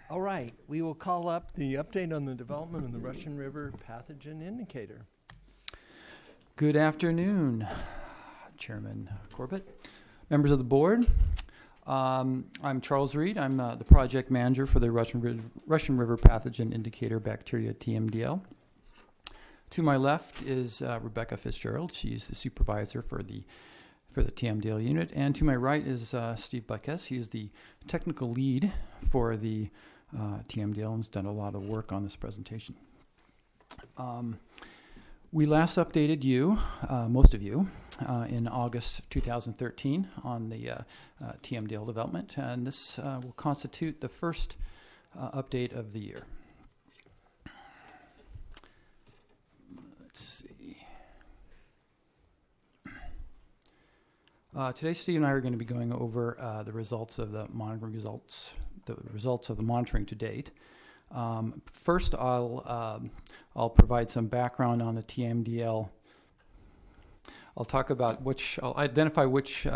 All right, we will call up the update on the development of the Russian River pathogen indicator. Good afternoon, Chairman Corbett, members of the board. I'm Charles Reed. I'm the project manager for the Russian River pathogen indicator bacteria TMDL. To my left is Rebecca Fitzgerald. She's the supervisor for the TMDL unit. And to my right is Steve Buckes. He's the technical lead for the TMDL and has done a lot of work on this presentation. We last updated you, most of you, in August of 2013 on the TMDL development, and this will constitute the first update of the year. Let's see. Today, Steve and I are going to be going over the results of the monitoring results of the monitoring to date. First, I'll provide some background on the TMDL. I'll identify which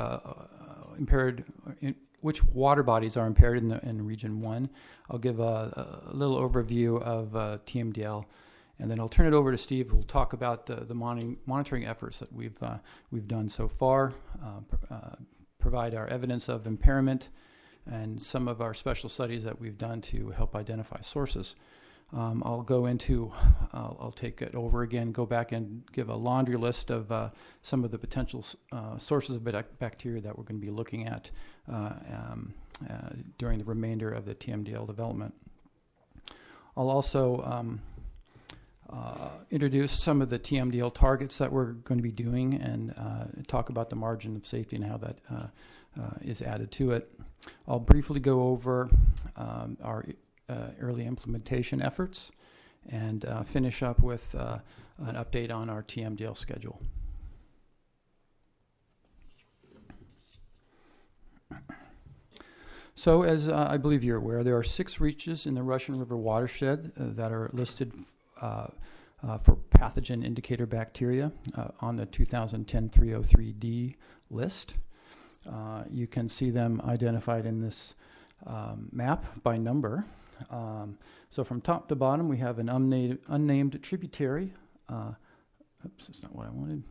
which water bodies are impaired in Region 1. I'll give a little overview of TMDL, and then I'll turn it over to Steve, who will talk about the monitoring efforts that we've done so far, provide our evidence of impairment, and some of our special studies that we've done to help identify sources. I'll take it over again, go back and give a laundry list of some of the potential sources of bacteria that we're going to be looking at during the remainder of the TMDL development. I'll also introduce some of the TMDL targets that we're going to be doing and talk about the margin of safety and how that is added to it. I'll briefly go over our early implementation efforts and finish up with an update on our TMDL schedule. So, as I believe you're aware, there are 6 reaches in the Russian River watershed that are listed for pathogen indicator bacteria on the 2010 303D list. You can see them identified in this map by number. So from top to bottom, we have an unnamed tributary. Oops, that's not what I wanted.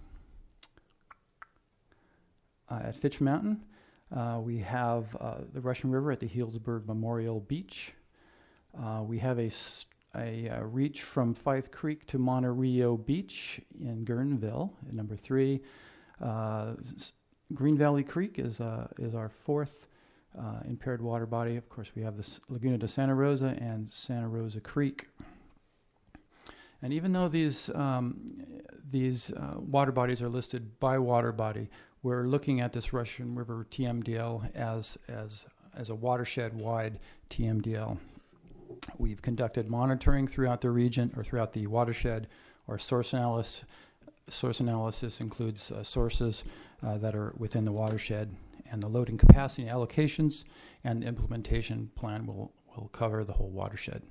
At Fitch Mountain, we have the Russian River at the Healdsburg Memorial Beach. We have a reach from Fife Creek to Monterey Beach in Guerneville at number 3. Green Valley Creek is our 4th impaired water body. Of course, we have the Laguna de Santa Rosa and Santa Rosa Creek. And even though these water bodies are listed by water body, we're looking at this Russian River TMDL as a watershed-wide TMDL. We've conducted monitoring throughout the region or throughout the watershed. Our source analysis includes sources that are within the watershed, and the loading capacity allocations and implementation plan will cover the whole watershed.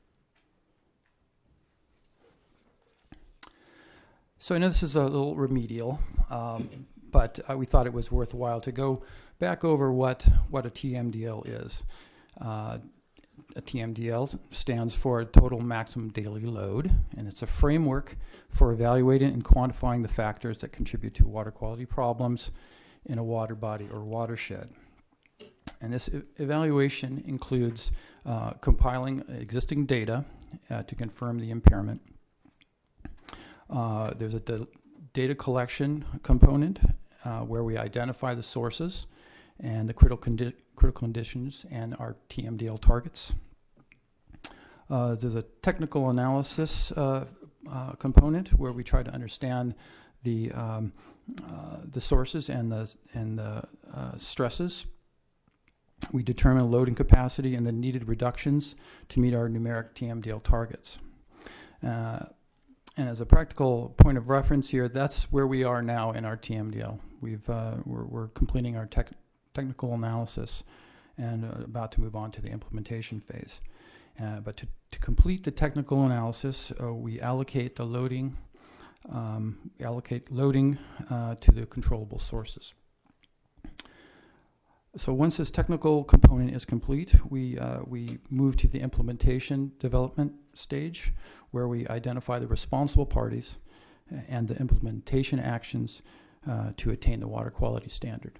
So I know this is a little remedial, but we thought it was worthwhile to go back over what a TMDL is. A TMDL stands for Total Maximum Daily Load, and it's a framework for evaluating and quantifying the factors that contribute to water quality problems in a water body or watershed. And this evaluation includes compiling existing data to confirm the impairment. There's a data collection component where we identify the sources and the critical conditions and our TMDL targets. There's a technical analysis component where we try to understand the sources and the stresses. We determine loading capacity and the needed reductions to meet our numeric TMDL targets. And as a practical point of reference here, that's where we are now in our TMDL. We're completing our technical analysis and about to move on to the implementation phase. But to complete the technical analysis, we allocate the loading. To the controllable sources. So once this technical component is complete, we move to the implementation development stage, where we identify the responsible parties and the implementation actions to attain the water quality standard.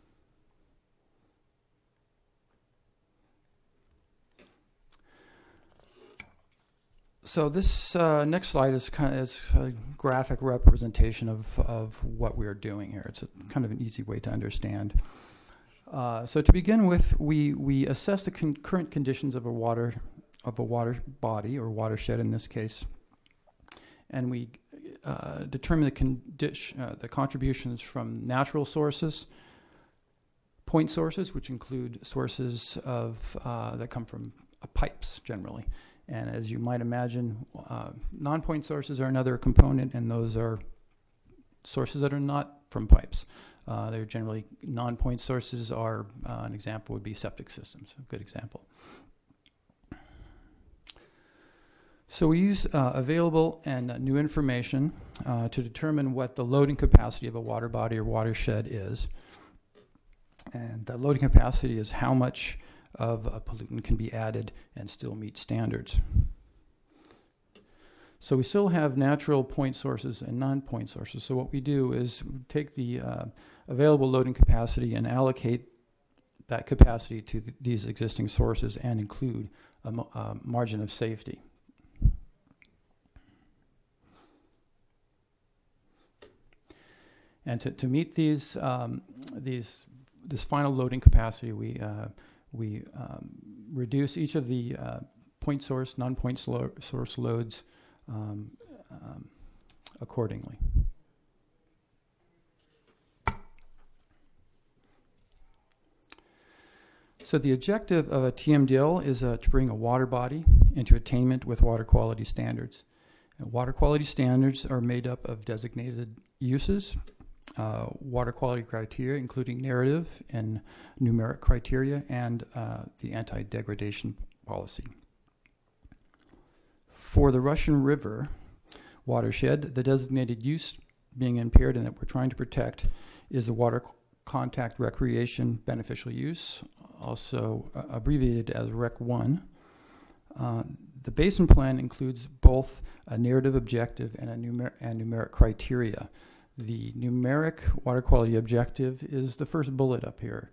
So this next slide is a graphic representation of what we're doing here. It's kind of an easy way to understand. So to begin with, we assess the current conditions of a water body or watershed in this case, and we determine the contributions from natural sources, point sources, which include sources that come from pipes generally. And as you might imagine, non-point sources are another component, and those are sources that are not from pipes. They're generally non-point sources. Are an example would be septic systems, a good example. So we use available and new information to determine what the loading capacity of a water body or watershed is. And the loading capacity is how much of a pollutant can be added and still meet standards. So we still have natural point sources and non-point sources. So what we do is take the available loading capacity and allocate that capacity to these existing sources and include a margin of safety. And to meet this final loading capacity, we reduce each of the point source, non-point source loads accordingly. So the objective of a TMDL is to bring a water body into attainment with water quality standards. And water quality standards are made up of designated uses, water quality criteria, including narrative and numeric criteria, and the anti-degradation policy. For the Russian River watershed, the designated use being impaired and that we're trying to protect is the water contact recreation beneficial use, also abbreviated as REC 1. The basin plan includes both a narrative objective and numeric criteria. The numeric water quality objective is the first bullet up here.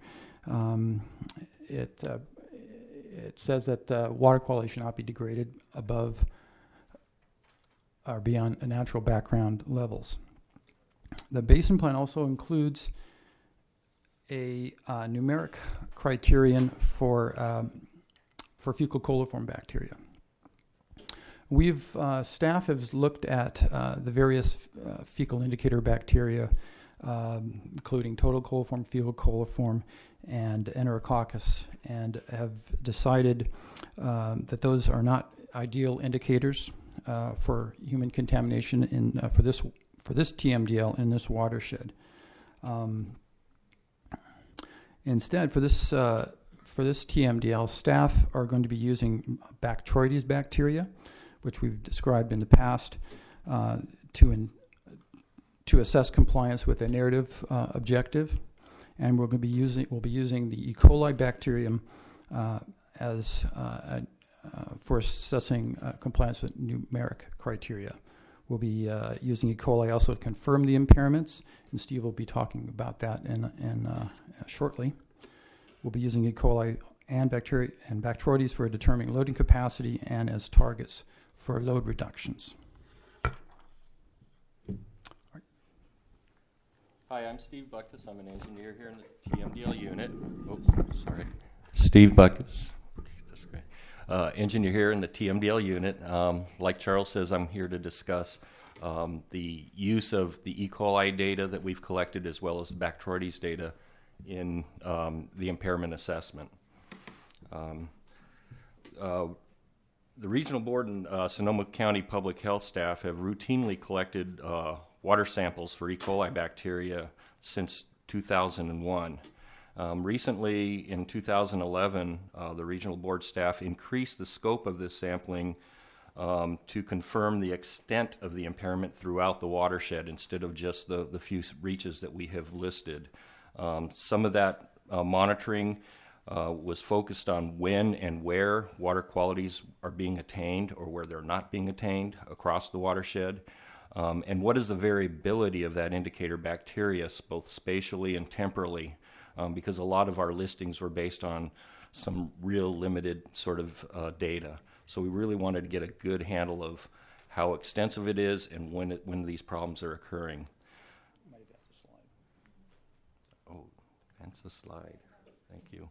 It says that water quality should not be degraded above or beyond natural background levels. The basin plan also includes a numeric criterion for fecal coliform bacteria. Staff has looked at the various fecal indicator bacteria, including total coliform, fecal coliform, and Enterococcus, and have decided that those are not ideal indicators for human contamination for this TMDL in this watershed. Instead, for this TMDL, staff are going to be using Bacteroides bacteria, which we've described in the past, to assess compliance with a narrative objective, and we'll be using the E. coli bacterium for assessing compliance with numeric criteria. We'll be using E. coli also to confirm the impairments, and Steve will be talking about that in shortly. We'll be using E. coli and Bacteroides for determining loading capacity and as targets for load reductions. Hi, I'm Steve Buckus. I'm an engineer here in the TMDL unit. Oops, sorry. Steve Buckus. That's great. Engineer here in the TMDL unit. Like Charles says, I'm here to discuss the use of the E. coli data that we've collected as well as the Bacteroides data in the impairment assessment. The Regional Board and Sonoma County Public Health staff have routinely collected water samples for E. coli bacteria since 2001. Recently, in 2011, the Regional Board staff increased the scope of this sampling to confirm the extent of the impairment throughout the watershed instead of just the few reaches that we have listed. Some of that monitoring was focused on when and where water qualities are being attained or where they're not being attained across the watershed. And what is the variability of that indicator bacteria, both spatially and temporally, because a lot of our listings were based on some real limited sort of data. So we really wanted to get a good handle of how extensive it is and when these problems are occurring. Oh, that's the slide. Thank you.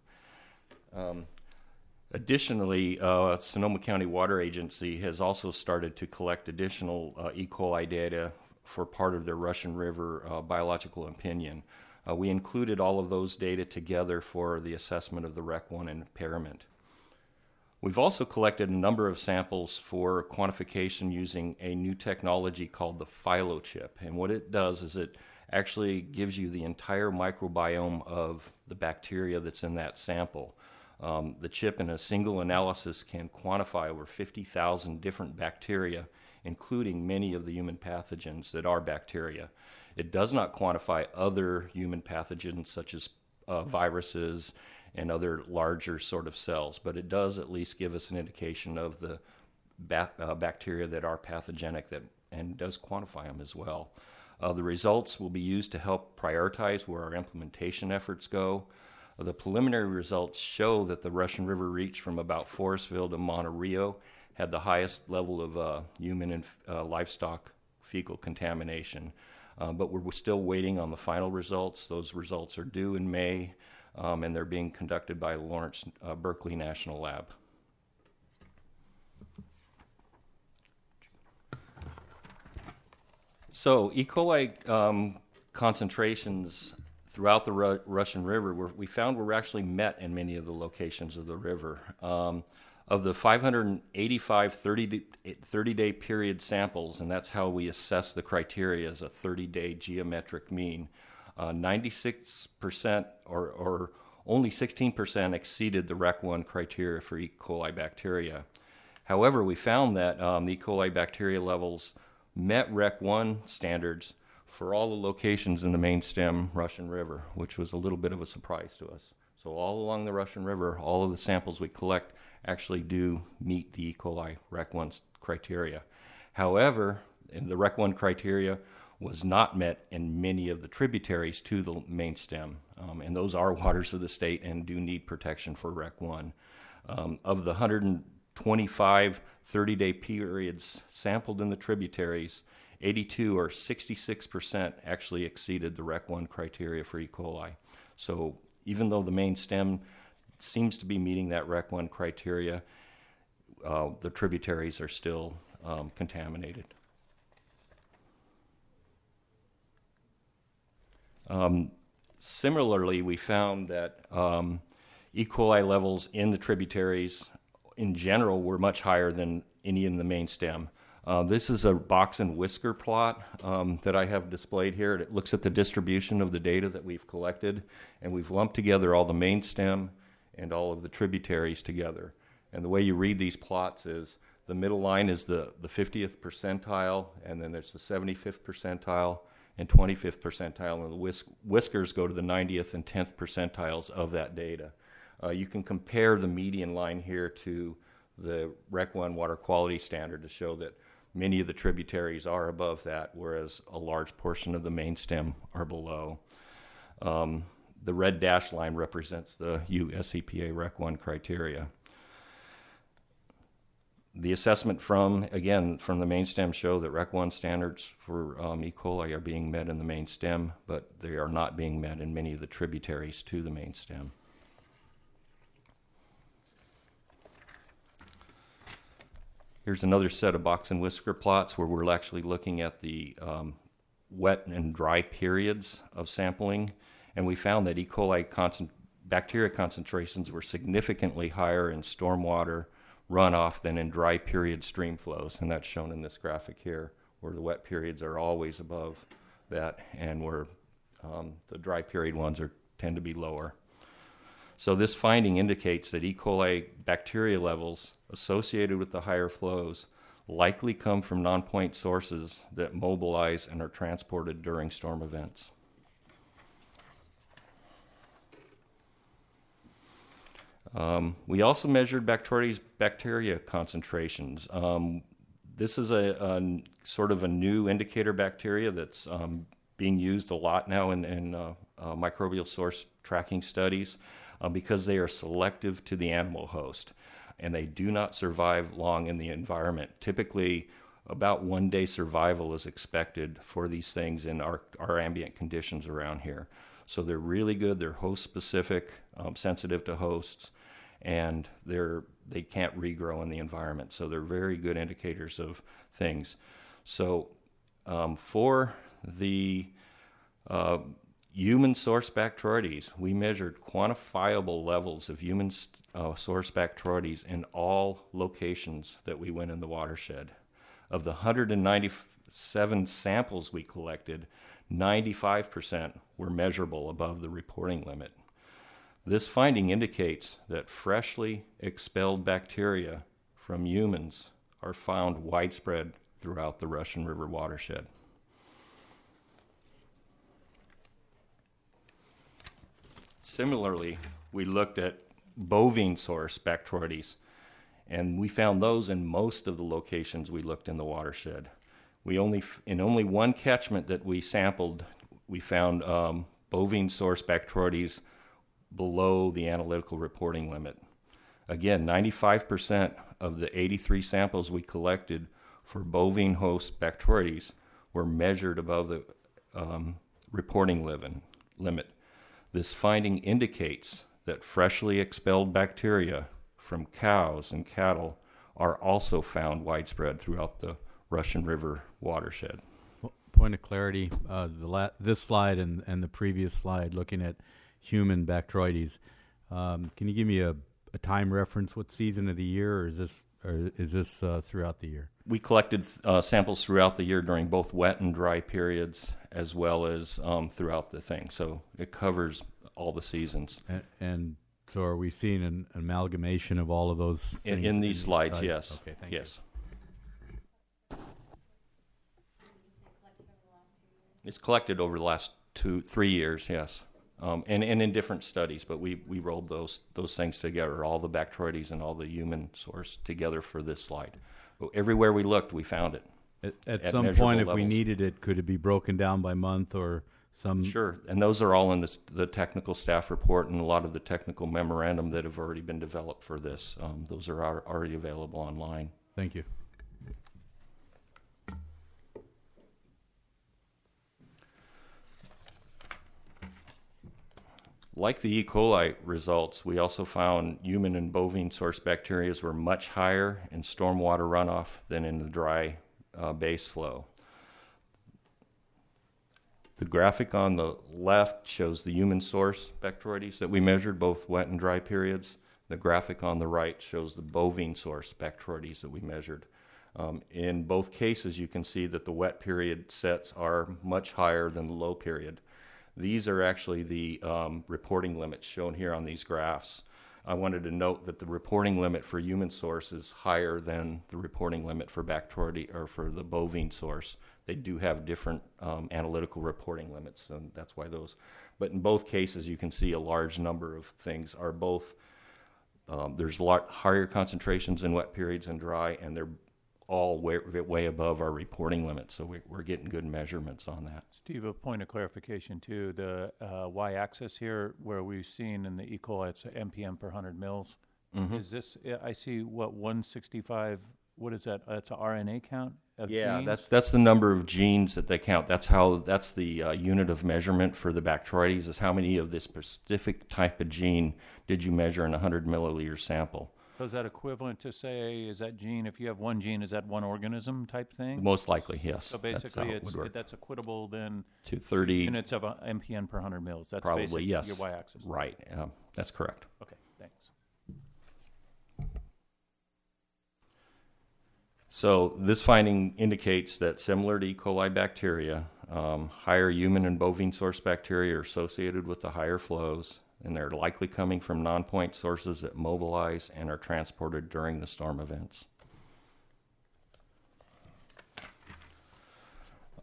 Additionally, Sonoma County Water Agency has also started to collect additional E. coli data for part of their Russian River biological opinion. We included all of those data together for the assessment of the REC 1 impairment. We've also collected a number of samples for quantification using a new technology called the PhyloChip. And what it does is it actually gives you the entire microbiome of the bacteria that's in that sample. The chip in a single analysis can quantify over 50,000 different bacteria, including many of the human pathogens that are bacteria. It does not quantify other human pathogens such as viruses and other larger sort of cells, but it does at least give us an indication of the bacteria that are pathogenic and does quantify them as well. The results will be used to help prioritize where our implementation efforts go. The preliminary results show that the Russian River reach from about Forestville to Monte Rio had the highest level of human and livestock fecal contamination. But we're still waiting on the final results. Those results are due in May, and they're being conducted by Lawrence Berkeley National Lab. So E. coli concentrations throughout the Russian River, we found were actually met in many of the locations of the river. Of the 585 30-day period samples, and that's how we assess the criteria as a 30-day geometric mean, 96% or only 16% exceeded the REC 1 criteria for E. coli bacteria. However, we found that the E. coli bacteria levels met REC 1 standards for all the locations in the main stem Russian River, which was a little bit of a surprise to us. So all along the Russian River, all of the samples we collect actually do meet the E. coli REC 1 criteria. However, the REC 1 criteria was not met in many of the tributaries to the main stem, and those are waters of the state and do need protection for REC 1. Of the 125 30-day periods sampled in the tributaries, 82 or 66% actually exceeded the REC 1 criteria for E. coli. So even though the main stem seems to be meeting that REC 1 criteria, the tributaries are still contaminated. Similarly, we found that E. coli levels in the tributaries in general were much higher than any in the main stem. This is a box and whisker plot that I have displayed here. It looks at the distribution of the data that we've collected, and we've lumped together all the main stem and all of the tributaries together. And the way you read these plots is the middle line is the 50th percentile, and then there's the 75th percentile and 25th percentile, and the whiskers go to the 90th and 10th percentiles of that data. You can compare the median line here to the REC 1 water quality standard to show that many of the tributaries are above that, whereas a large portion of the main stem are below. The red dashed line represents the US EPA REC 1 criteria. The assessment from the main stem show that REC 1 standards for E. coli are being met in the main stem, but they are not being met in many of the tributaries to the main stem. Here's another set of box and whisker plots where we're actually looking at the wet and dry periods of sampling, and we found that E. coli bacteria concentrations were significantly higher in stormwater runoff than in dry period stream flows, and that's shown in this graphic here, where the wet periods are always above that, and where the dry period ones tend to be lower. So this finding indicates that E. coli bacteria levels associated with the higher flows likely come from non-point sources that mobilize and are transported during storm events. We also measured Bacteroides bacteria concentrations. This is a sort of a new indicator bacteria that's being used a lot now in microbial source tracking studies because they are selective to the animal host, and they do not survive long in the environment. Typically, about 1 day survival is expected for these things in our ambient conditions around here. So they're really good. They're host-specific, sensitive to hosts, and they can't regrow in the environment. So they're very good indicators of things. So for the human source Bacteroides, we measured quantifiable levels of human source Bacteroides in all locations that we went in the watershed. Of the 197 samples we collected, 95% were measurable above the reporting limit. This finding indicates that freshly expelled bacteria from humans are found widespread throughout the Russian River watershed. Similarly, we looked at bovine source Bacteroides, and we found those in most of the locations we looked in the watershed. In only one catchment that we sampled, we found bovine source Bacteroides below the analytical reporting limit. Again, 95% of the 83 samples we collected for bovine host Bacteroides were measured above the reporting limit. This finding indicates that freshly expelled bacteria from cows and cattle are also found widespread throughout the Russian River watershed. Point of clarity, this slide and the previous slide looking at human Bacteroides, can you give me a time reference? What season of the year, or is this throughout the year? We collected samples throughout the year during both wet and dry periods, as well as throughout the thing. So it covers all the seasons. And so are we seeing an amalgamation of all of those things in these slides? Yes. Okay, thank yes. you. It's collected over the last 2-3 years, yes. And in different studies, but we rolled those things together, all the Bacteroides and all the human source together for this slide. But everywhere we looked, we found it. At some point, if we needed it, could it be broken down by month or some? Sure, and those are all in the technical staff report and a lot of the technical memorandum that have already been developed for this. Those are already available online. Thank you. Like the E. coli results, we also found human and bovine source bacteria were much higher in stormwater runoff than in the dry base flow. The graphic on the left shows the human source Bacteroides that we measured, both wet and dry periods. The graphic on the right shows the bovine source Bacteroides that we measured. In both cases, you can see that the wet period sets are much higher than the low period. These are actually the reporting limits shown here on these graphs. I wanted to note that the reporting limit for human source is higher than the reporting limit for Bacteroides or for the bovine source. They do have different analytical reporting limits, and that's why those. But in both cases, you can see a large number of things are both. There's a lot higher concentrations in wet periods and dry, and they're all way above our reporting limit, so we're getting good measurements on that. Steve, a point of clarification too. The y-axis here, where we've seen in the E. coli, it's MPM per 100 mils. Mm-hmm. Is this? I see 165. What is that? It's an RNA count of Yeah, genes? that's the number of genes that they count. That's the unit of measurement for the Bacteroides, is how many of this specific type of gene did you measure in a 100 milliliter sample. So is that equivalent to, say, is that gene, if you have one gene, is that one organism type thing? Most likely, yes. So basically, that's equitable then to 30 units of MPN per 100 mils. That's probably, basically yes. your y-axis. Right, that's correct. Okay, thanks. So this finding indicates that similar to E. coli bacteria, higher human and bovine source bacteria are associated with the higher flows, and they're likely coming from non-point sources that mobilize and are transported during the storm events.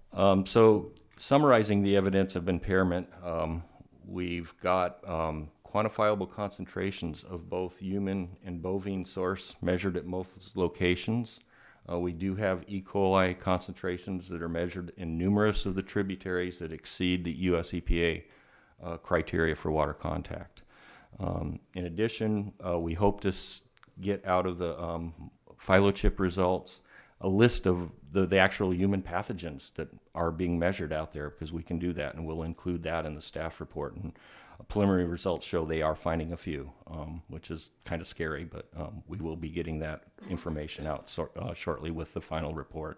So summarizing the evidence of impairment, we've got quantifiable concentrations of both human and bovine source measured at most locations. We do have E. coli concentrations that are measured in numerous of the tributaries that exceed the US EPA criteria for water contact. In addition, we hope to get out of the phylochip results a list of the actual human pathogens that are being measured out there, because we can do that, and we'll include that in the staff report. And preliminary results show they are finding a few, which is kind of scary, but we will be getting that information out shortly with the final report.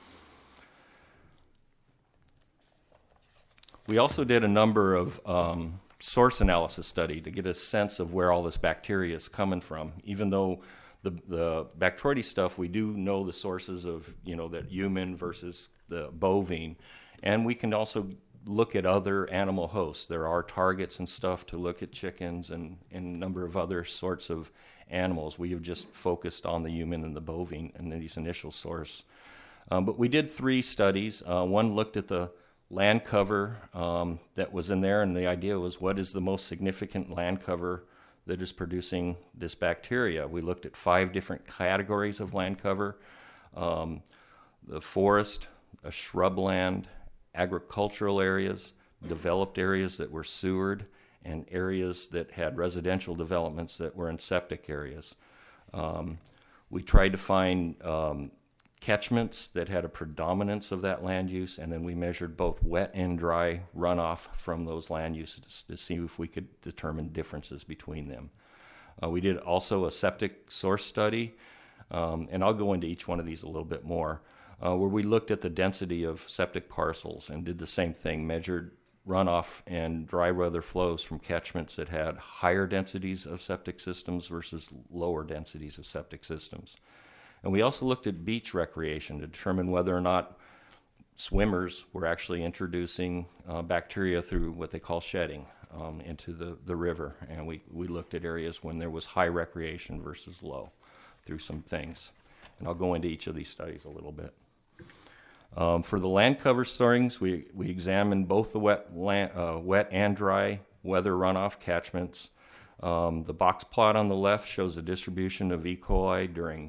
We also did a number of source analysis study to get a sense of where all this bacteria is coming from. Even though the Bacteroides stuff, we do know the sources of, that human versus the bovine. And we can also look at other animal hosts. There are targets and stuff to look at chickens and a number of other sorts of animals. We have just focused on the human and the bovine in these initial source. But we did 3 studies. One looked at the land cover that was in there, and the idea was, what is the most significant land cover that is producing this bacteria? We looked at 5 different categories of land cover: the forest, a shrubland, agricultural areas, developed areas that were sewered, and areas that had residential developments that were in septic areas. We tried to find catchments that had a predominance of that land use, and then we measured both wet and dry runoff from those land uses to see if we could determine differences between them. We did also a septic source study, and I'll go into each one of these a little bit more, where we looked at the density of septic parcels and did the same thing, measured runoff and dry weather flows from catchments that had higher densities of septic systems versus lower densities of septic systems. And we also looked at beach recreation to determine whether or not swimmers were actually introducing bacteria through what they call shedding into the river. And we looked at areas when there was high recreation versus low through some things. And I'll go into each of these studies a little bit. For the land cover sortings, we examined both the wet and dry weather runoff catchments. The box plot on the left shows the distribution of E. coli during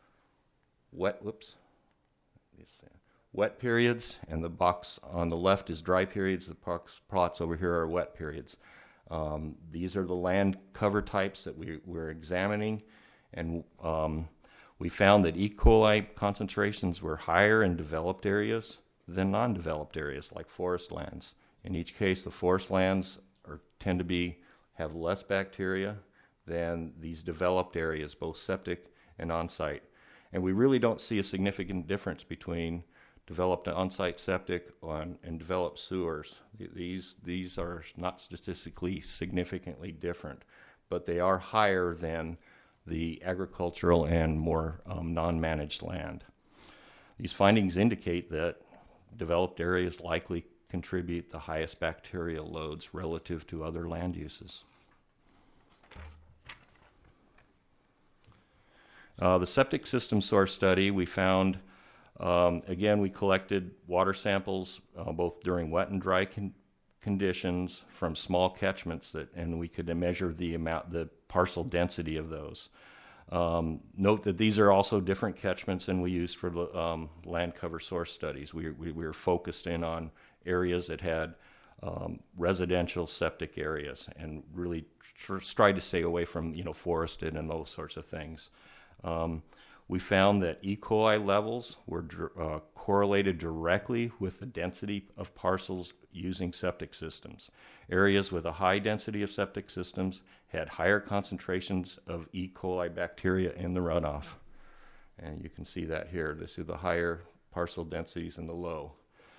wet periods, and the box on the left is dry periods. The box plots over here are wet periods. These are the land cover types that we're examining, and we found that E. coli concentrations were higher in developed areas than non-developed areas like forest lands. In each case, the forest lands tend to have less bacteria than these developed areas, both septic and on-site. And we really don't see a significant difference between developed on-site septic and developed sewers. These are not statistically significantly different, but they are higher than the agricultural and more non-managed land. These findings indicate that developed areas likely contribute the highest bacterial loads relative to other land uses. The septic system source study, we found, again, we collected water samples both during wet and dry conditions from small catchments and we could measure the parcel density of those. Note that these are also different catchments than we used for the land cover source studies. We were focused in on areas that had residential septic areas and really tried to stay away from forested and those sorts of things. We found that E. coli levels were correlated directly with the density of parcels using septic systems. Areas with a high density of septic systems had higher concentrations of E. coli bacteria in the runoff. And you can see that here. This is the higher parcel densities and the low.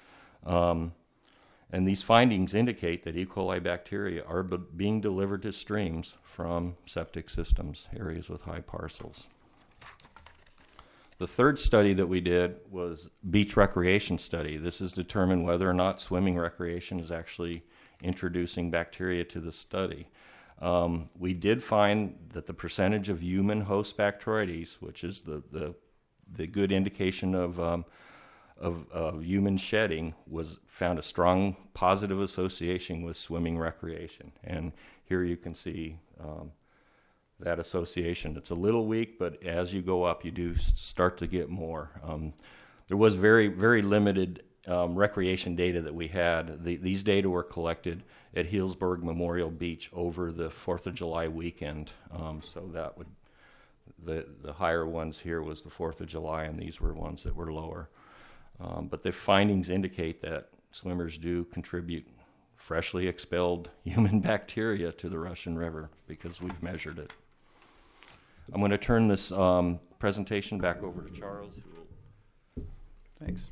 And these findings indicate that E. coli bacteria are being delivered to streams from septic systems, areas with high parcels. The third study that we did was beach recreation study. This is determined whether or not swimming recreation is actually introducing bacteria to the study. We did find that the percentage of human host Bacteroides, which is the good indication of of human shedding found a strong positive association with swimming recreation. And here you can see that association. It's a little weak, but as you go up, you do start to get more. There was very, very limited recreation data that we had. These data were collected at Healdsburg Memorial Beach over the 4th of July weekend. So that would, the higher ones here was the 4th of July, and these were ones that were lower. But the findings indicate that swimmers do contribute freshly expelled human bacteria to the Russian River because we've measured it. I'm going to turn this presentation back over to Charles. Thanks.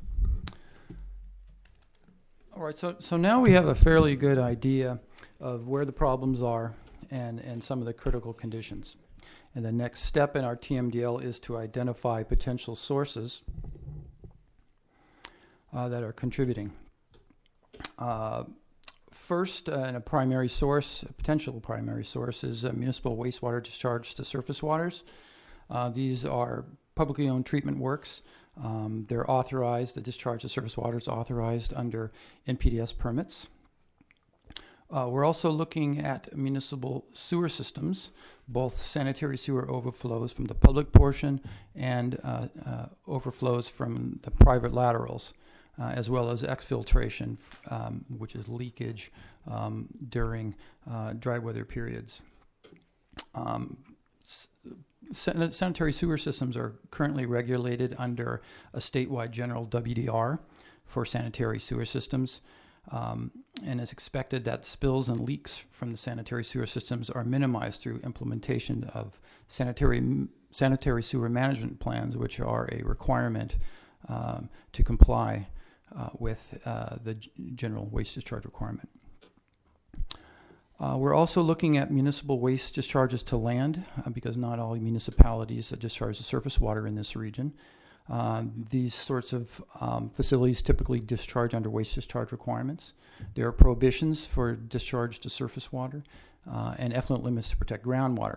All right, so now we have a fairly good idea of where the problems are and some of the critical conditions. And the next step in our TMDL is to identify potential sources that are contributing. First, a primary source, a potential primary source, is municipal wastewater discharge to surface waters. These are publicly owned treatment works. They're authorized, the discharge to surface water is authorized under NPDES permits. We're also looking at municipal sewer systems, both sanitary sewer overflows from the public portion and overflows from the private laterals, as well as exfiltration, which is leakage during dry weather periods. Sanitary sewer systems are currently regulated under a statewide general WDR for sanitary sewer systems, and it's expected that spills and leaks from the sanitary sewer systems are minimized through implementation of sanitary sewer management plans, which are a requirement to comply with the general waste discharge requirement. We're also looking at municipal waste discharges to land because not all municipalities discharge the surface water in this region. These sorts of facilities typically discharge under waste discharge requirements. There are prohibitions for discharge to surface water and effluent limits to protect groundwater.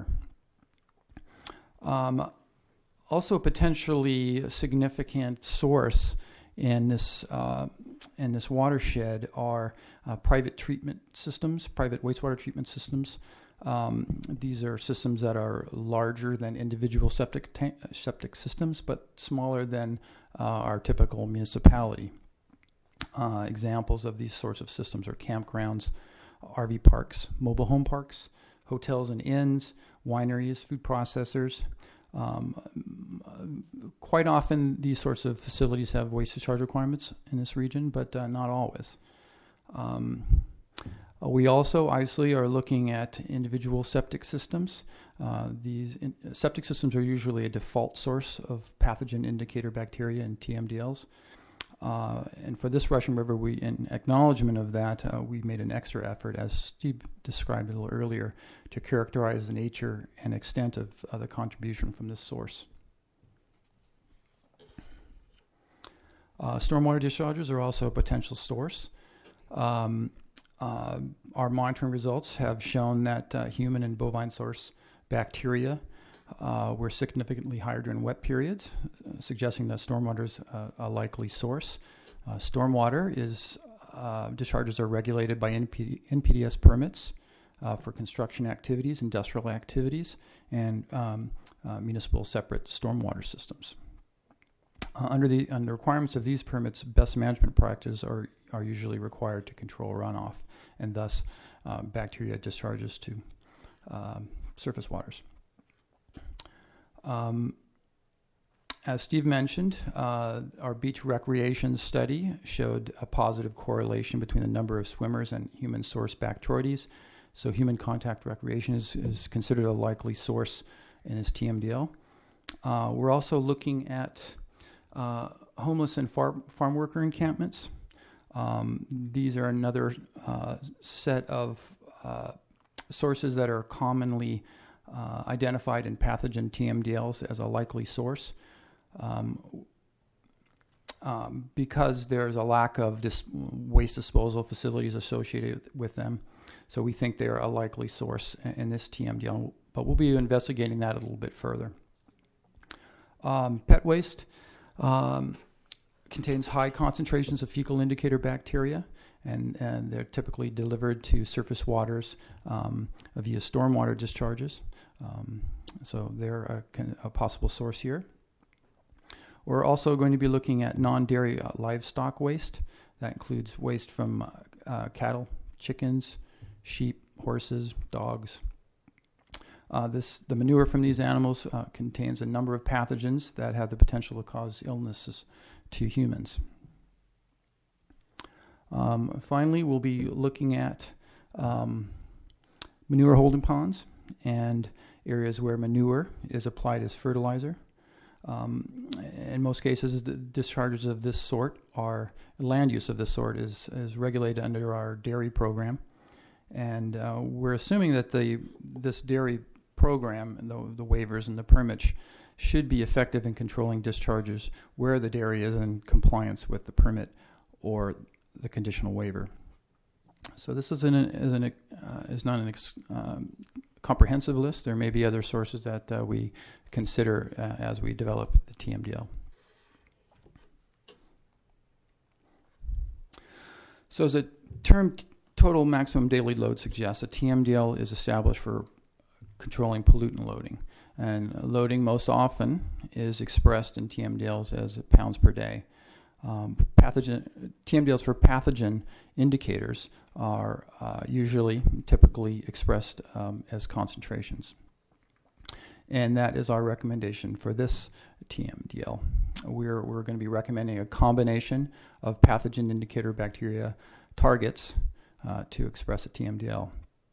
Also, a potentially significant source in this watershed are private treatment systems, private wastewater treatment systems. These are systems that are larger than individual septic systems, but smaller than our typical municipality. Examples of these sorts of systems are campgrounds, RV parks, mobile home parks, hotels and inns, wineries, food processors. Quite often, these sorts of facilities have waste discharge requirements in this region, but not always. We also, obviously, are looking at individual septic systems. These septic systems are usually a default source of pathogen indicator bacteria in TMDLs. And for this Russian River, in acknowledgement of that, we made an extra effort, as Steve described a little earlier, to characterize the nature and extent of the contribution from this source. Stormwater discharges are also a potential source. Our monitoring results have shown that human and bovine source bacteria were significantly higher during wet periods, suggesting that stormwater is a likely source. Stormwater discharges are regulated by NPDES permits for construction activities, industrial activities, and municipal separate stormwater systems. Under the requirements of these permits, best management practices are usually required to control runoff and thus bacteria discharges to surface waters. As Steve mentioned, our beach recreation study showed a positive correlation between the number of swimmers and human source Bacteroides. So human contact recreation is considered a likely source in this TMDL. We're also looking at homeless and farm worker encampments. These are another set of sources that are commonly identified in pathogen TMDLs as a likely source. Because there's a lack of waste disposal facilities associated with them. So we think they're a likely source in this TMDL, but we'll be investigating that a little bit further. Pet waste. contains high concentrations of fecal indicator bacteria, and they're typically delivered to surface waters via stormwater discharges. So they're a possible source here. We're also going to be looking at non-dairy livestock waste. That includes waste from cattle, chickens, sheep, horses, dogs. The manure from these animals contains a number of pathogens that have the potential to cause illnesses to humans. Finally, we'll be looking at manure holding ponds and areas where manure is applied as fertilizer. In most cases, the discharges of this sort land use of this sort is regulated under our dairy program. And we're assuming that this dairy program, and the waivers and the permits, should be effective in controlling discharges where the dairy is in compliance with the permit or the conditional waiver. So this is not an comprehensive list. There may be other sources that we consider as we develop the TMDL. So as the term total maximum daily load suggests, a TMDL is established for controlling pollutant loading. And loading most often is expressed in TMDLs as pounds per day. TMDLs for pathogen indicators are typically expressed as concentrations. And that is our recommendation for this TMDL. We're going to be recommending a combination of pathogen indicator bacteria targets to express a TMDL.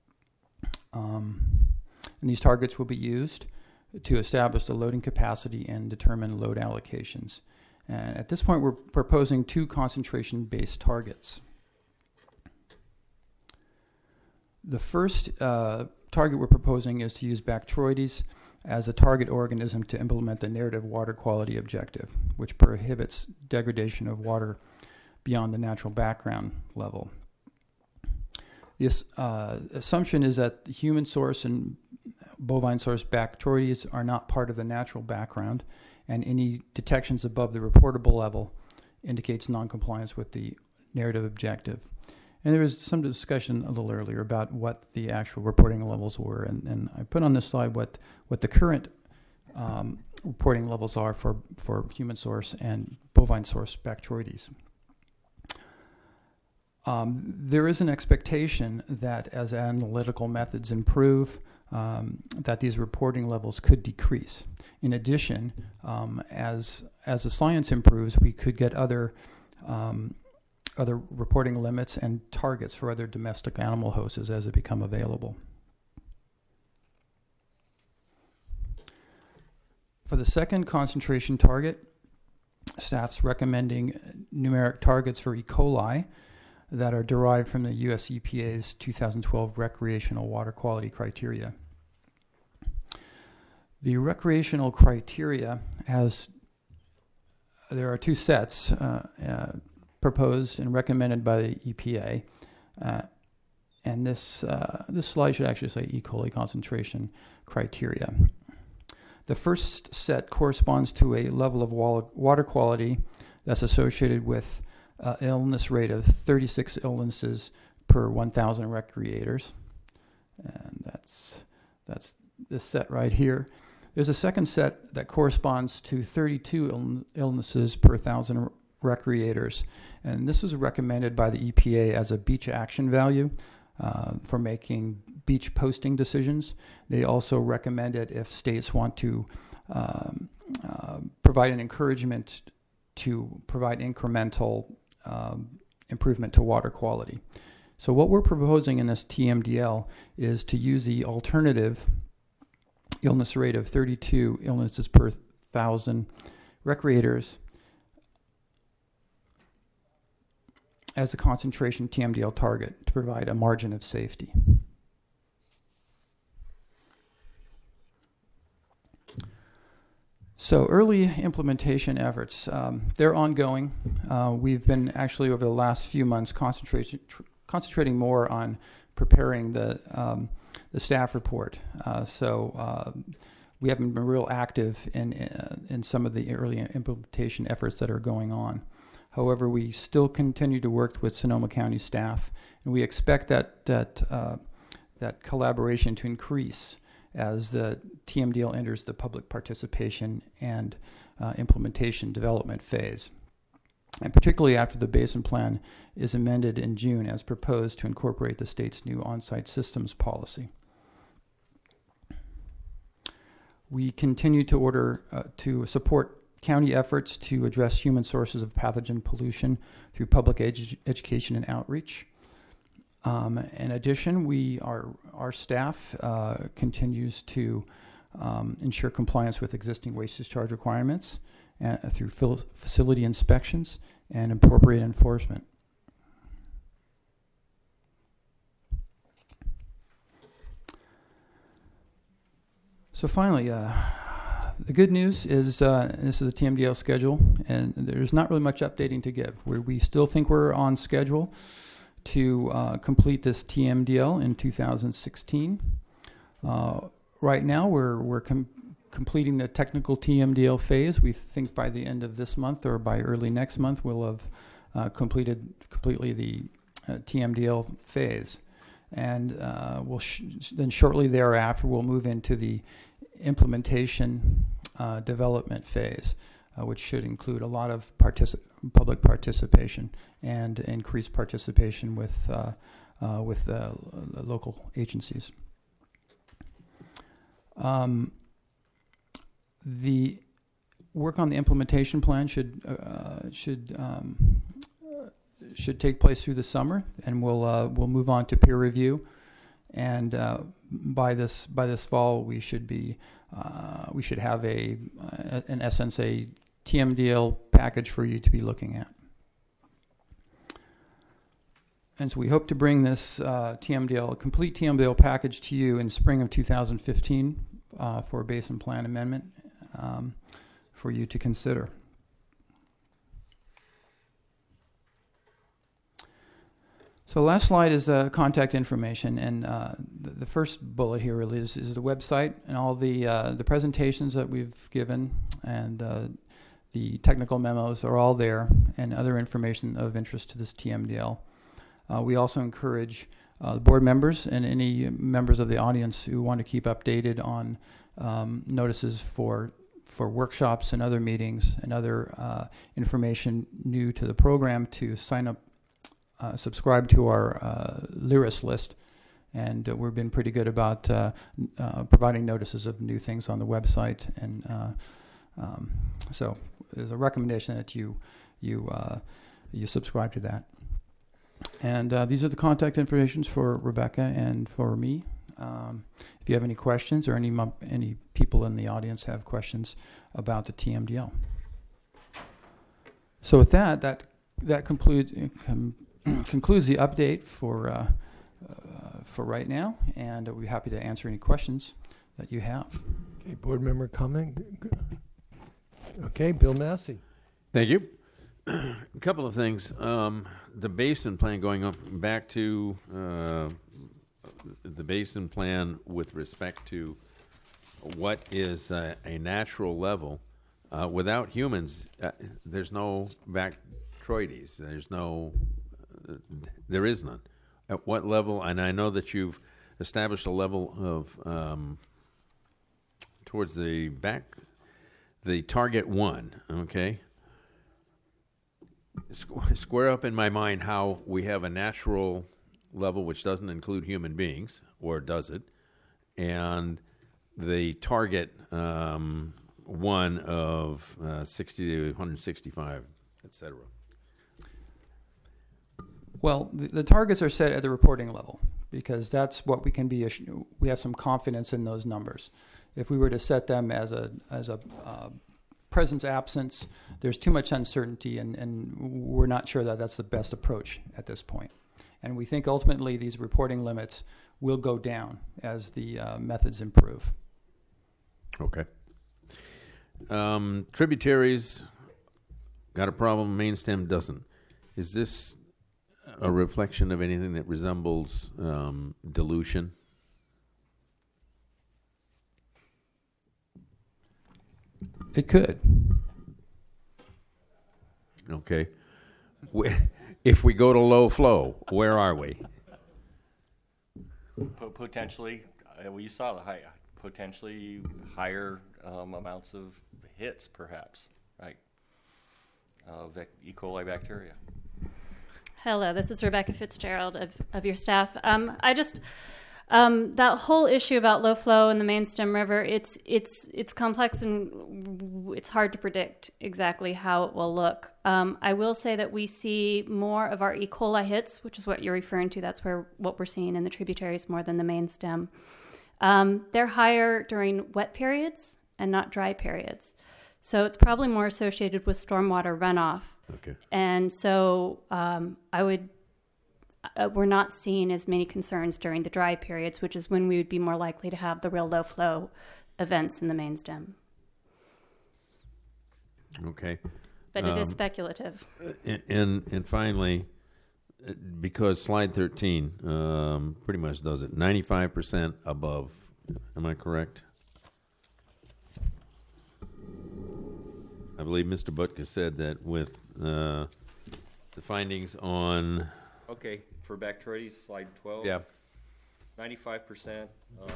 And these targets will be used to establish the loading capacity and determine load allocations. And at this point, we're proposing 2 concentration-based targets. The first target we're proposing is to use Bacteroides as a target organism to implement the narrative water quality objective, which prohibits degradation of water beyond the natural background level. This assumption is that the human source and bovine source Bacteroides are not part of the natural background, and any detections above the reportable level indicates noncompliance with the narrative objective. And there was some discussion a little earlier about what the actual reporting levels were, and I put on this slide what the current reporting levels are for human source and bovine source Bacteroides. There is an expectation that as analytical methods improve, that these reporting levels could decrease. In addition, as the science improves, we could get other reporting limits and targets for other domestic animal hosts as they become available. For the second concentration target, staff's recommending numeric targets for E. coli that are derived from the U.S. EPA's 2012 recreational water quality criteria. The recreational criteria there are 2 sets proposed and recommended by the EPA, and this slide should actually say E. coli concentration criteria. The first set corresponds to a level of water quality that's associated with illness rate of 36 illnesses per 1,000 recreators, and that's this set right here. There's a second set that corresponds to 32 illnesses per 1,000 recreators, and this is recommended by the EPA as a beach action value for making beach posting decisions. They also recommend it if states want to provide an encouragement to provide incremental improvement to water quality. So what we're proposing in this TMDL is to use the alternative illness rate of 32 illnesses per 1,000 recreators as the concentration TMDL target to provide a margin of safety. So early implementation efforts, they're ongoing. We've been actually over the last few months concentrating more on preparing the staff report. So we haven't been real active in some of the early implementation efforts that are going on. However, we still continue to work with Sonoma County staff, and we expect that collaboration to increase as the TMDL enters the public participation and implementation development phase, and particularly after the Basin Plan is amended in June as proposed to incorporate the state's new on-site systems policy. We continue to support county efforts to address human sources of pathogen pollution through public education and outreach. In addition, our staff continues to ensure compliance with existing waste discharge requirements through facility inspections and appropriate enforcement. So finally, the good news is this is the TMDL schedule, and there's not really much updating to give. We still think we're on schedule to complete this TMDL in 2016. Right now, we're completing the technical TMDL phase. We think by the end of this month or by early next month, we'll have completed completely the TMDL phase. And then shortly thereafter, we'll move into the implementation development phase, which should include a lot of public participation and increased participation with local agencies. The work on the implementation plan should take place through the summer, and we'll move on to peer review. And by this fall, we should have in essence a TMDL package for you to be looking at. And so we hope to bring this complete TMDL package to you in spring of 2015 for a Basin Plan amendment for you to consider. So the last slide is contact information, and the first bullet here really is the website and all the presentations that we've given, and the technical memos are all there, and other information of interest to this TMDL. We also encourage board members and any members of the audience who want to keep updated on notices for workshops and other meetings and other information new to the program to sign up, subscribe to our LYRIS list. And we've been pretty good about providing notices of new things on the website. And so there's a recommendation that you subscribe to that. And these are the contact information for Rebecca and for me. If you have any questions, or any people in the audience have questions about the TMDL. So with that concludes the update for right now, and we'll be happy to answer any questions that you have. Okay, board member comment. Okay, Bill Massey. Thank you. A couple of things. The Basin Plan, going back to the Basin Plan with respect to what is a natural level. Without humans, there's no Bacteroides. There is none. At what level? And I know that you've established a level of towards the target 1. Okay. Square up in my mind how we have a natural level which doesn't include human beings, or does it? And the target 1 of 60 to 165, etc. Well, the targets are set at the reporting level because that's what we can be. We have some confidence in those numbers. If we were to set them as a presence absence, there's too much uncertainty, and we're not sure that that's the best approach at this point. And we think ultimately these reporting limits will go down as the methods improve. Okay. Tributaries got a problem, main stem doesn't. Is this a reflection of anything that resembles dilution? It could. Okay. if we go to low flow, where are we? Potentially, well, you saw the potentially higher amounts of hits, perhaps, right? Of E. coli bacteria. Hello, this is Rebecca Fitzgerald of your staff. That whole issue about low flow in the main stem river, it's complex and it's hard to predict exactly how it will look. I will say that we see more of our E. coli hits, which is what you're referring to. That's what we're seeing in the tributaries more than the main stem. They're higher during wet periods and not dry periods. So it's probably more associated with stormwater runoff. Okay. And so we're not seeing as many concerns during the dry periods, which is when we would be more likely to have the real low flow events in the main stem. Okay. But it is speculative. And finally, because slide 13 pretty much does it, 95% above. Am I correct? I believe Mr. Butka said that with the findings on... Okay, for Bacteroides, slide 12. Yeah. 95%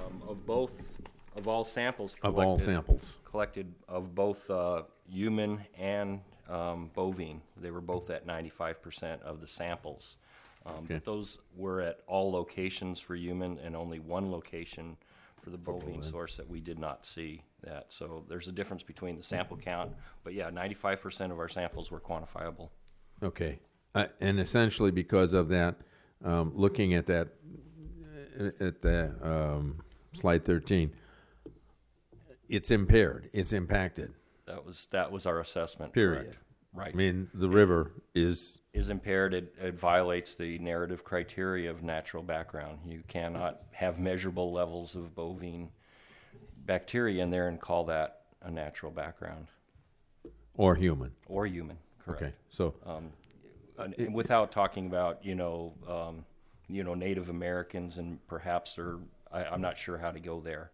of all samples Of all samples. collected of both human and bovine. They were both at 95% of the samples. Okay. But those were at all locations for human and only one location for the bovine source that we did not see that. So there's a difference between the sample count. But yeah, 95% of our samples were quantifiable. Okay. And essentially because of that, looking at that, at the slide 13, it's impaired. It's impacted. That was our assessment. Period. Correct. Right. I mean, the river is impaired. It violates the narrative criteria of natural background. You cannot have measurable levels of bovine bacteria in there and call that a natural background. or human. Or human, correct. Okay. So And without talking about Native Americans and perhaps I'm not sure how to go there.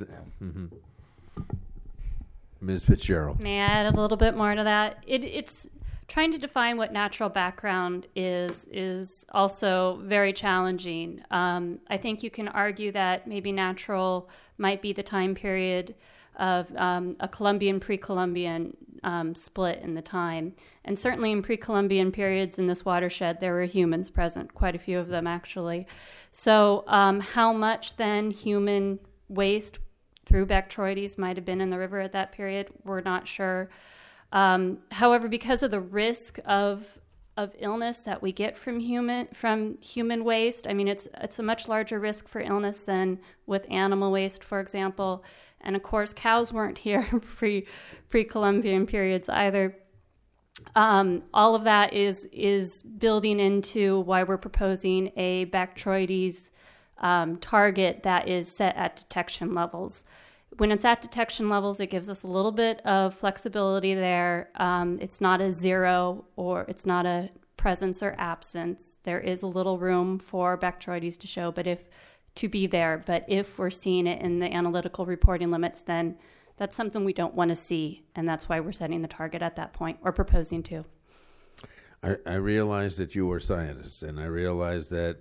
Ms. Fitzgerald. May I add a little bit more to that? It's trying to define what natural background is also very challenging. I think you can argue that maybe natural might be the time period of a Columbian, pre-Columbian split in the time. And certainly in pre-Columbian periods in this watershed, there were humans present, quite a few of them actually. So how much then human waste through Bacteroides might have been in the river at that period, we're not sure. However, because of the risk of illness that we get from human waste, I mean, it's a much larger risk for illness than with animal waste, for example. And of course, cows weren't here pre-Columbian periods either. All of that is building into why we're proposing a Bacteroides target that is set at detection levels. When it's at detection levels, it gives us a little bit of flexibility there. It's not a zero or it's not a presence or absence. There is a little room for Bacteroides to show, but if we're seeing it in the analytical reporting limits, then that's something we don't want to see, and that's why we're setting the target at that point, or proposing to. I realize that you are scientists, and I realize that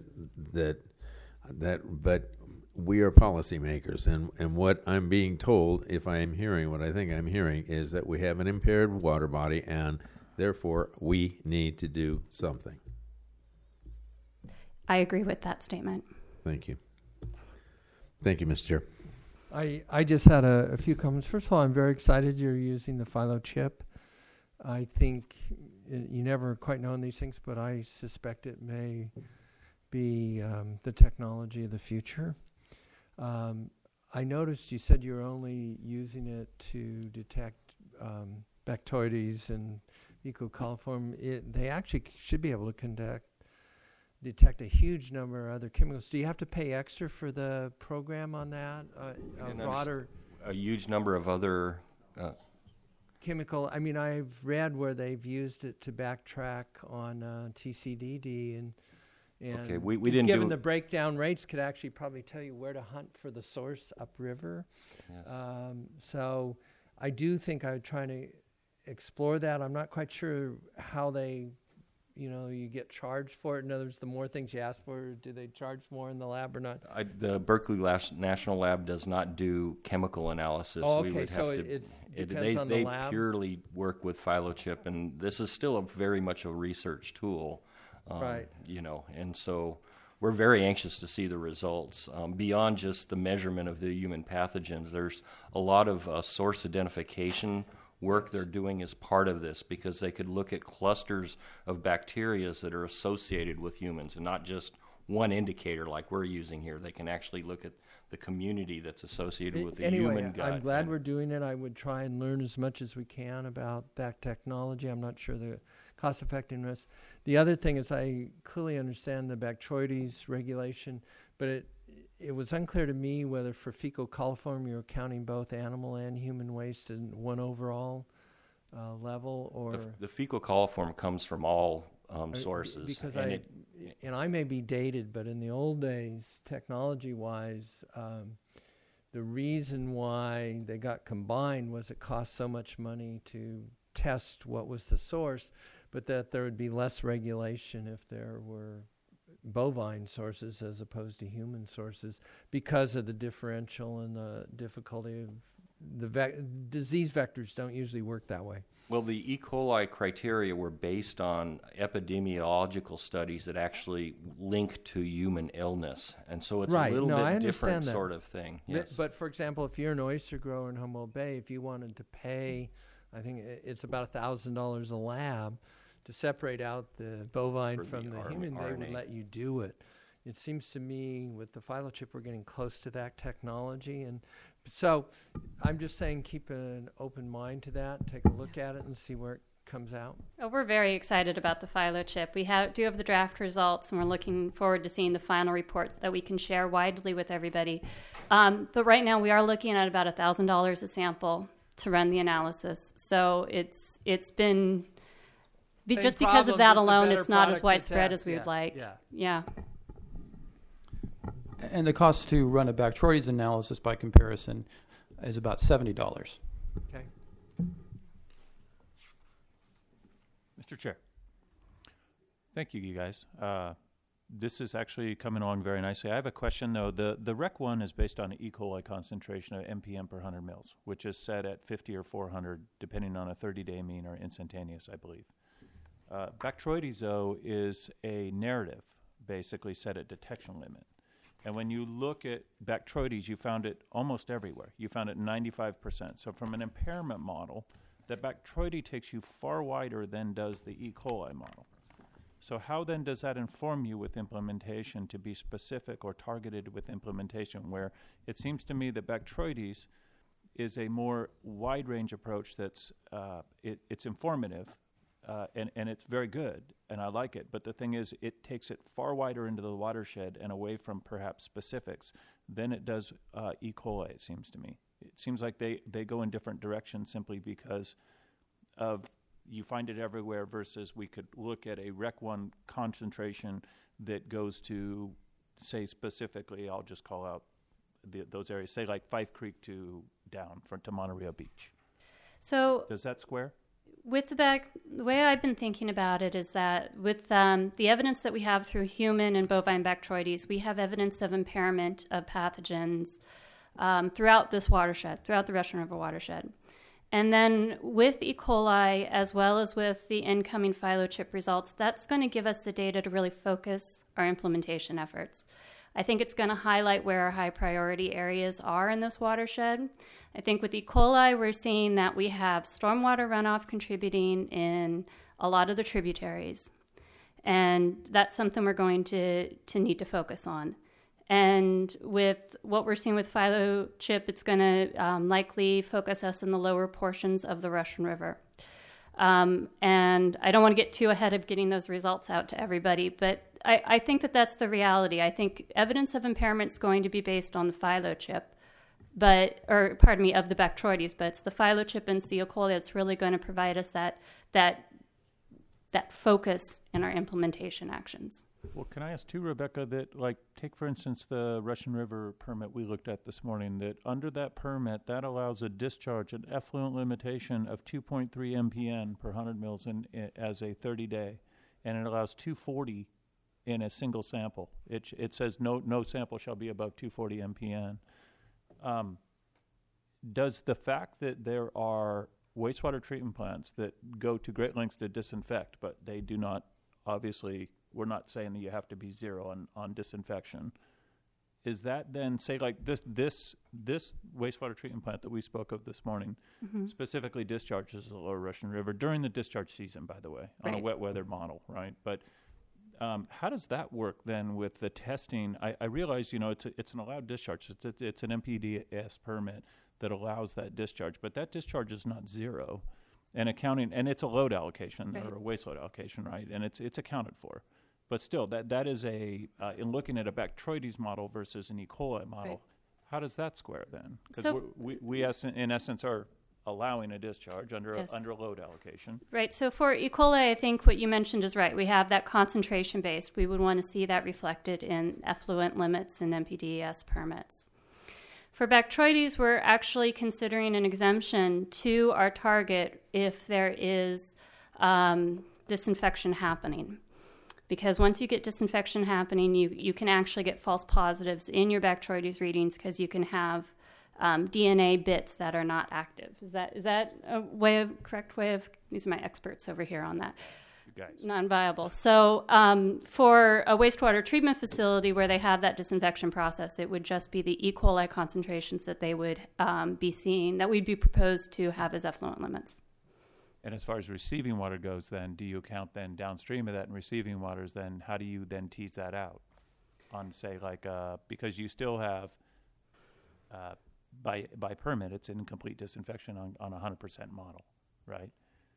but we are policymakers, and what I'm being told, if I am hearing what I think I'm hearing, is that we have an impaired water body, and therefore we need to do something. I agree with that statement. Thank you. Thank you, Mr. Chair. I just had a few comments. First of all, I'm very excited you're using the Philo chip. I think you never quite know in these things, but I suspect it may be the technology of the future. I noticed you said you're only using it to detect Bacteroides and E. coliform. They actually should be able to detect a huge number of other chemicals. Do you have to pay extra for the program on that? A huge number of other chemical. I mean, I've read where they've used it to backtrack on TCDD and okay, we didn't given the breakdown rates, could actually probably tell you where to hunt for the source upriver. Yes. So I do think I'm trying to explore that. I'm not quite sure how they, you get charged for it? In other words, the more things you ask for, do they charge more in the lab or not? The Berkeley National Lab does not do chemical analysis. Oh, We okay, would so have to, it depends on the they lab? purely work with PhyloChip, and this is still very much a research tool. Right. And so we're very anxious to see the results. Beyond just the measurement of the human pathogens, there's a lot of source identification work they're doing as part of this, because they could look at clusters of bacteria that are associated with humans and not just one indicator like we're using here. They can actually look at the community that's associated with the human gut. I'm glad we're doing it. I would try and learn as much as we can about that technology. I'm not sure the cost effectiveness. The other thing is I clearly understand the Bacteroides regulation, but it was unclear to me whether for fecal coliform you were counting both animal and human waste in one overall level, or The fecal coliform comes from all sources. Because and I may be dated, but in the old days, technology-wise, the reason why they got combined was it cost so much money to test what was the source, but that there would be less regulation if there were bovine sources as opposed to human sources because of the differential and the difficulty of disease vectors don't usually work that way. Well, the E. coli criteria were based on epidemiological studies that actually link to human illness, and so it's Right. a little No, I bit different understand that. sort of thing. Yes. But for example, if you're an oyster grower in Humboldt Bay, if you wanted to pay, I think it's about $1,000 a lab to separate out the bovine For from the the human, they would RNA. let you do it. It seems to me with the PhyloChip we're getting close to that technology, and so I'm just saying keep an open mind to that, take a look at it and see where it comes out. Oh, we're very excited about the PhyloChip. We do have the draft results, and we're looking forward to seeing the final report that we can share widely with everybody. But right now, we are looking at about $1,000 a sample to run the analysis. So it's been Same just because problem, of that just a alone, better it's not as product to widespread test. as we would like. Yeah. And the cost to run a Bacteroides analysis by comparison is about $70. Okay. Mr. Chair. Thank you, you guys. This is actually coming along very nicely. I have a question, though. The Rec 1 is based on an E. coli concentration of mpm per 100 mils, which is set at 50 or 400, depending on a 30-day mean or instantaneous, I believe. Bacteroides, though, is a narrative, basically set at detection limit. And when you look at Bacteroides, you found it almost everywhere. You found it 95%. So from an impairment model, the Bacteroides takes you far wider than does the E. coli model. So how then does that inform you with implementation to be specific or targeted with implementation, where it seems to me that Bacteroides is a more wide-range approach that's it's informative, and it's very good, and I like it. But the thing is, it takes it far wider into the watershed and away from perhaps specifics than it does E. coli, it seems to me. It seems like they go in different directions simply because of you find it everywhere versus we could look at a Rec 1 concentration that goes to, say specifically, I'll just call out those areas, say like Fife Creek to down to Monterey Beach. So Does that square? with the way I've been thinking about it is that with the evidence that we have through human and bovine Bacteroides, we have evidence of impairment of pathogens throughout this watershed, throughout the Russian River watershed. And then with E. coli, as well as with the incoming PhyloChip results, that's going to give us the data to really focus our implementation efforts. I think it's going to highlight where our high priority areas are in this watershed. I think with E. coli, we're seeing that we have stormwater runoff contributing in a lot of the tributaries. And that's something we're going to need to focus on. And with what we're seeing with PhyloChip, it's going to likely focus us in the lower portions of the Russian River. And I don't want to get too ahead of getting those results out to everybody, but I think that that's the reality. I think evidence of impairment is going to be based on the PhyloChip, of the Bacteroides, but it's the PhyloChip and E. coli that's really going to provide us that focus in our implementation actions. Well, can I ask too, Rebecca, that take for instance the Russian River permit we looked at this morning, that under that permit, that allows a discharge, an effluent limitation of 2.3 mpn per 100 mils as a 30-day. and it allows 240 in a single sample. It says no sample shall be above 240 MPN. Does the fact that there are wastewater treatment plants that go to great lengths to disinfect, but they do not, obviously, we're not saying that you have to be zero on disinfection. Is that then, say, like this wastewater treatment plant that we spoke of this morning specifically discharges the Lower Russian River during the discharge season, by the way, on a wet weather model, right? But how does that work then with the testing? I realize, it's an allowed discharge. It's an MPDS permit that allows that discharge, but that discharge is not zero. And it's a load allocation or a waste load allocation, right? And it's accounted for. But still, that is in looking at a Bacteroides model versus an E. coli model, how does that square then? Because we in essence are allowing a discharge under a load allocation. Right. So for E. coli, I think what you mentioned is right. We have that concentration based. We would want to see that reflected in effluent limits and MPDES permits. For Bacteroides, we're actually considering an exemption to our target if there is disinfection happening. Because once you get disinfection happening, you can actually get false positives in your Bacteroides readings because you can have DNA bits that are not active. Is that a correct way of, these are my experts over here on that. You guys. Non-viable. So for a wastewater treatment facility where they have that disinfection process, it would just be the E. coli concentrations that they would be seeing, that we'd be proposed to have as effluent limits. And as far as receiving water goes, then, do you count then downstream of that in receiving waters? Then how do you then tease that out on, say, like, because you still have, by permit, it's incomplete disinfection on 100% model, right?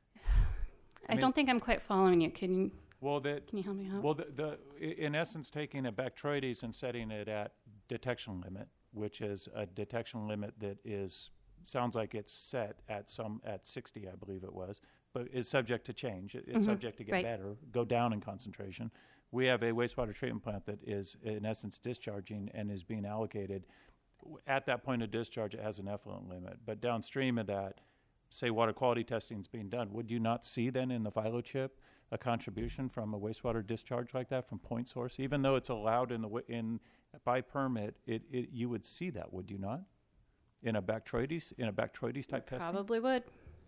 I don't think I'm quite following you. Can you help me out? Well, in essence, taking a Bacteroides and setting it at detection limit, which is a detection limit that sounds like it's set at 60, I believe it was, but is subject to change. It's subject to get better, go down in concentration. We have a wastewater treatment plant that is, in essence, discharging and is being allocated. At that point of discharge, it has an effluent limit. But downstream of that, say water quality testing is being done, would you not see then in the phyllo chip a contribution from a wastewater discharge like that from point source? Even though it's allowed by permit, you would see that, would you not? In a Bacteroides type testing? Probably would.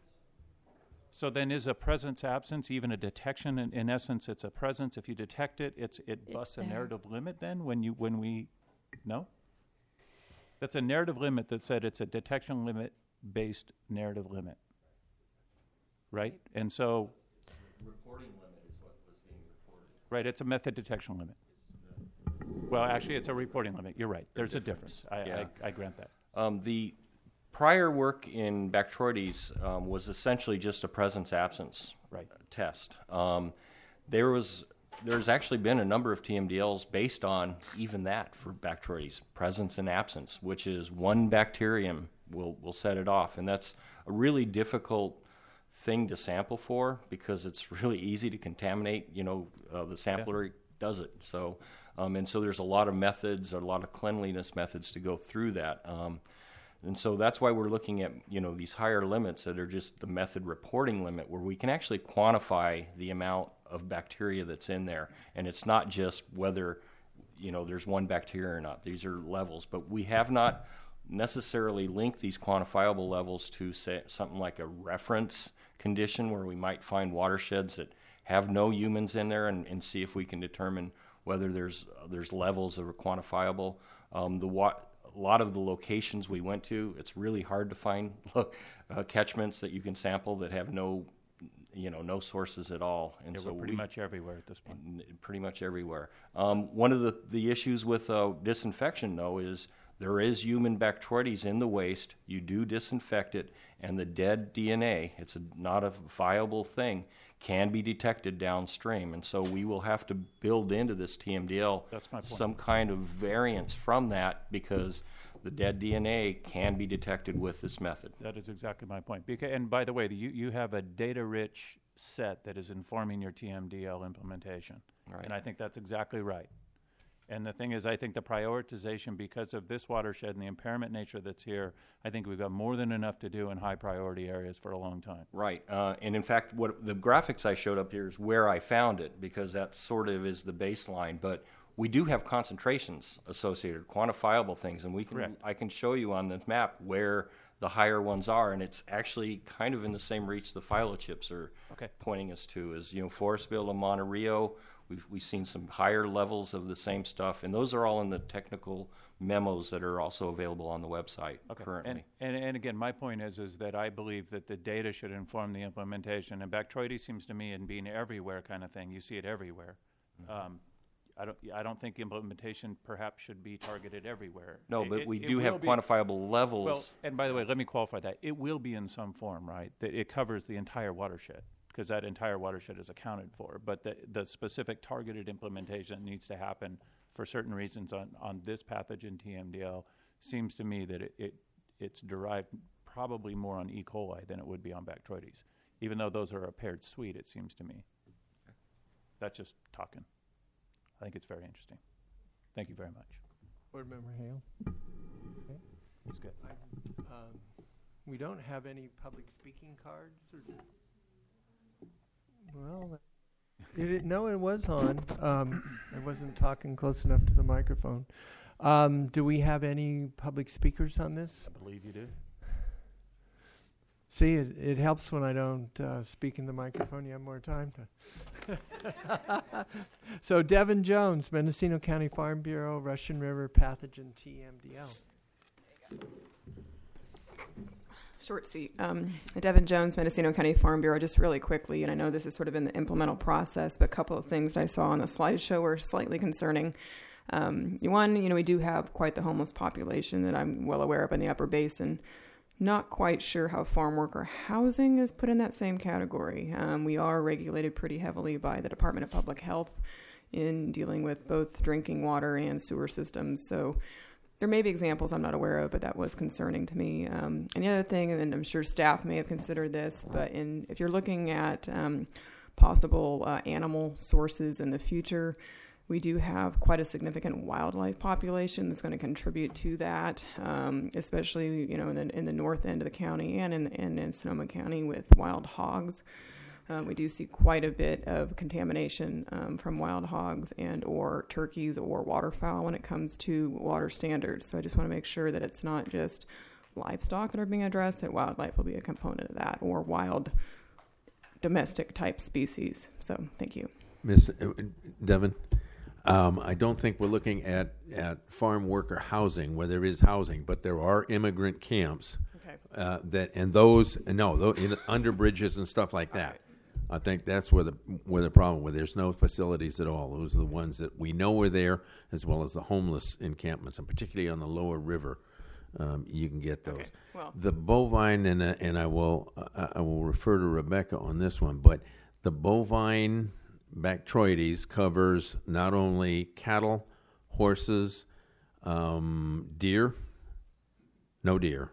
So then is a presence absence even a detection? In essence, it's a presence. If you detect it, it busts a narrative limit then when we no? That's a narrative limit that said it's a detection limit based narrative limit. Right? And so reporting limit is what was being reported. Right, it's a method detection limit. Well, actually it's a reporting limit. You're right. There's a difference. I grant that. The prior work in Bacteroides was essentially just a presence-absence test. There's actually been a number of TMDLs based on even that for Bacteroides, presence and absence, which is one bacterium will set it off. And that's a really difficult thing to sample for because it's really easy to contaminate. The sampler does it. So, and so there's a lot of methods, a lot of cleanliness methods to go through that. And so that's why we're looking at, these higher limits that are just the method reporting limit where we can actually quantify the amount of bacteria that's in there. And it's not just whether, there's one bacteria or not. These are levels. But we have not necessarily linked these quantifiable levels to, say, something like a reference condition where we might find watersheds that have no humans in there and see if we can determine whether there's levels that are quantifiable. A lot of the locations we went to, it's really hard to find catchments that you can sample that have no sources at all. And so we're pretty much everywhere at this point. Pretty much everywhere. One of the issues with disinfection, though, is there is human Bacteroides in the waste. You do disinfect it, and the dead DNA, it's not a viable thing, can be detected downstream. And so we will have to build into this TMDL some kind of variance from that because the dead DNA can be detected with this method. That is exactly my point. And by the way, you have a data-rich set that is informing your TMDL implementation. Right. And I think that's exactly right. And the thing is, I think the prioritization, because of this watershed and the impairment nature that's here, I think we've got more than enough to do in high priority areas for a long time. Right. And in fact, what the graphics I showed up here is where I found it, because that sort of is the baseline. But we do have concentrations associated, quantifiable things, and I can show you on the map where the higher ones are, and it's actually kind of in the same reach the phytochips are pointing us to. As Forestville and Monterey, we've seen some higher levels of the same stuff, and those are all in the technical memos that are also available on the website currently. And again, my point is that I believe that the data should inform the implementation, and Bacteroides seems to me in being everywhere kind of thing. You see it everywhere. Mm-hmm. I don't think implementation perhaps should be targeted everywhere. No, but we do have quantifiable levels. Well, and by the way, let me qualify that. It will be in some form, right? That it covers the entire watershed, because that entire watershed is accounted for. But the specific targeted implementation needs to happen for certain reasons on this pathogen TMDL seems to me that it's derived probably more on E. coli than it would be on Bacteroides. Even though those are a paired suite, it seems to me. That's just talking. I think it's very interesting. Thank you very much. Board Member Hale. Okay. That's good. We don't have any public speaking cards. Well, no, it was on. I wasn't talking close enough to the microphone. Do we have any public speakers on this? I believe you do. See, it helps when I don't speak in the microphone. You have more time to. So, Devin Jones, Mendocino County Farm Bureau, Russian River Pathogen TMDL. Short seat. Devin Jones, Mendocino County Farm Bureau. Just really quickly, and I know this is sort of in the implemental process, but a couple of things I saw on the slideshow were slightly concerning. One, we do have quite the homeless population that I'm well aware of in the Upper Basin. Not quite sure how farm worker housing is put in that same category. We are regulated pretty heavily by the Department of Public Health in dealing with both drinking water and sewer systems. So there may be examples I'm not aware of, but that was concerning to me. And the other thing, and I'm sure staff may have considered this, but if you're looking at possible animal sources in the future, we do have quite a significant wildlife population that's going to contribute to that, especially in the north end of the county and in Sonoma County with wild hogs. We do see quite a bit of contamination from wild hogs and or turkeys or waterfowl when it comes to water standards. So I just want to make sure that it's not just livestock that are being addressed, that wildlife will be a component of that, or wild domestic type species. So thank you. Ms. Devin? I don't think we're looking at farm worker housing where there is housing, but there are immigrant camps under bridges and stuff like that. Right. I think that's where the problem, where there's no facilities at all. Those are the ones that we know are there, as well as the homeless encampments, and particularly on the lower river, you can get those. Okay. Well, the bovine, and I will refer to Rebecca on this one, but the bovine Bacteroides covers not only cattle, horses, deer. No deer.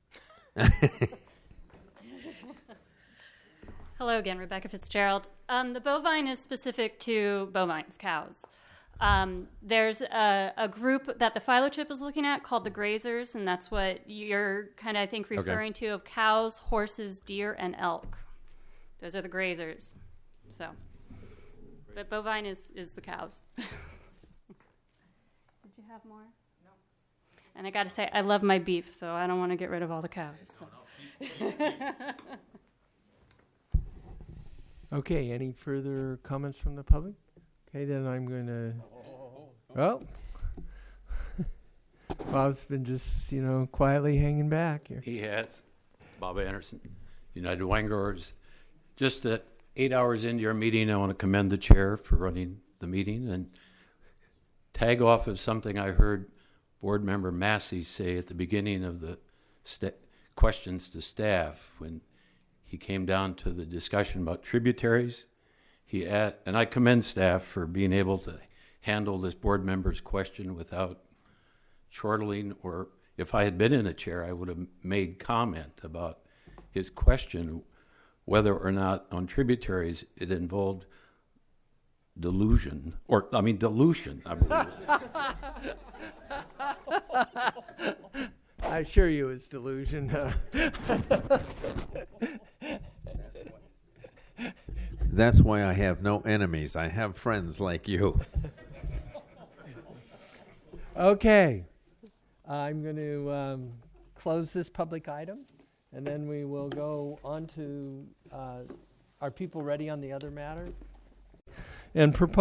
Hello again, Rebecca Fitzgerald. The bovine is specific to bovines, cows. There's a group that the phylochip is looking at called the grazers, and that's what you're kind of, I think, referring to, of cows, horses, deer, and elk. Those are the grazers. So... But bovine is the cows. Did you have more? No. And I got to say, I love my beef, so I don't want to get rid of all the cows. So. Okay, any further comments from the public? Okay, then I'm going to... Oh. Bob's been just, quietly hanging back here. He has. Bob Anderson, United Wine Growers. Just that 8 hours into your meeting, I want to commend the chair for running the meeting and tag off of something I heard Board Member Massey say at the beginning of the questions to staff when he came down to the discussion about tributaries. And I commend staff for being able to handle this board member's question without chortling, or if I had been in a chair, I would have made comment about his question, whether or not on tributaries it involved dilution, dilution, I believe it is. I assure you it's delusion. That's why I have no enemies. I have friends like you. Okay. I'm going to close this public item, and then we will go on to, are people ready on the other matter? And propose